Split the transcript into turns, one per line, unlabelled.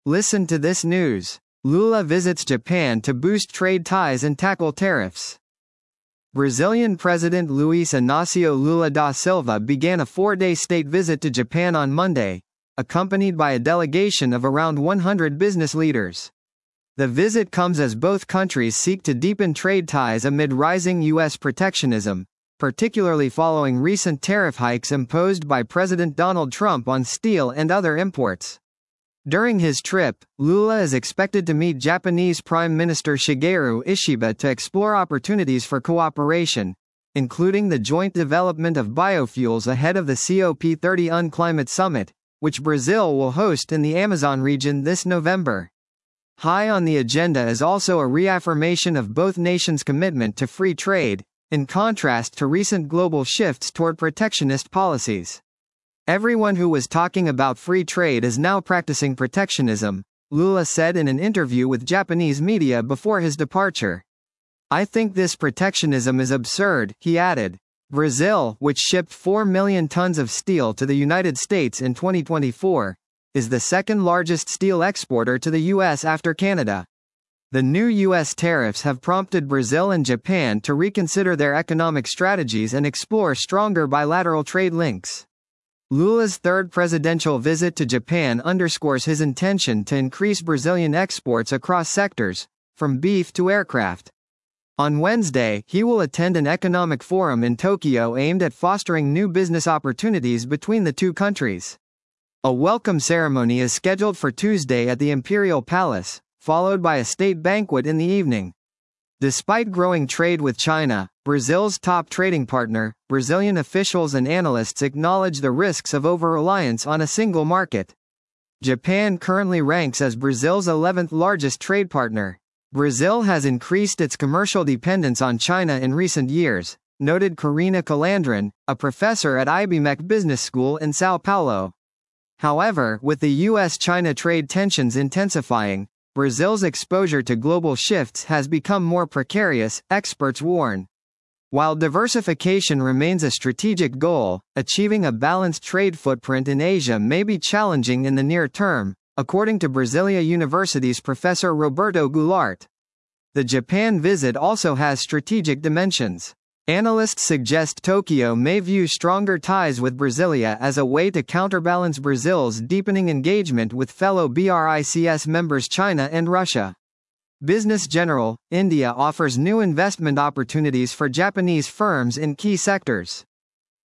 Listen to this news. Lula visits Japan to boost trade ties and tackle tariffs. Brazilian President Luiz Inácio Lula da Silva began a 4-day state visit to Japan on Monday, accompanied by a delegation of around 100 business leaders. The visit comes as both countries seek to deepen trade ties amid rising U.S. protectionism, particularly following recent tariff hikes imposed by President Donald Trump on steel and other imports. During his trip, Lula is expected to meet Japanese Prime Minister Shigeru Ishiba to explore opportunities for cooperation, including the joint development of biofuels ahead of the COP30 Climate Summit, which Brazil will host in the Amazon region this November. High on the agenda is also a reaffirmation of both nations' commitment to free trade, in contrast to recent global shifts toward protectionist policies. Everyone who was talking about free trade is now practicing protectionism, Lula said in an interview with Japanese media before his departure. I think this protectionism is absurd, he added. Brazil, which shipped 4 million tons of steel to the United States in 2024, is the second largest steel exporter to the U.S. after Canada. The new U.S. tariffs have prompted Brazil and Japan to reconsider their economic strategies and explore stronger bilateral trade links. Lula's third presidential visit to Japan underscores his intention to increase Brazilian exports across sectors, from beef to aircraft. On Wednesday, he will attend an economic forum in Tokyo aimed at fostering new business opportunities between the two countries. A welcome ceremony is scheduled for Tuesday at the Imperial Palace, followed by a state banquet in the evening. Despite growing trade with China, Brazil's top trading partner, Brazilian officials and analysts acknowledge the risks of over-reliance on a single market. Japan currently ranks as Brazil's 11th largest trade partner. Brazil has increased its commercial dependence on China in recent years, noted Karina Calandran, a professor at IBMEC Business School in São Paulo. However, with the U.S.-China trade tensions intensifying, Brazil's exposure to global shifts has become more precarious, experts warn. While diversification remains a strategic goal, achieving a balanced trade footprint in Asia may be challenging in the near term, according to Brasilia University's Professor Roberto Goulart. The Japan visit also has strategic dimensions. Analysts suggest Tokyo may view stronger ties with Brasilia as a way to counterbalance Brazil's deepening engagement with fellow BRICS members China and Russia. Business General, India offers new investment opportunities for Japanese firms in key sectors.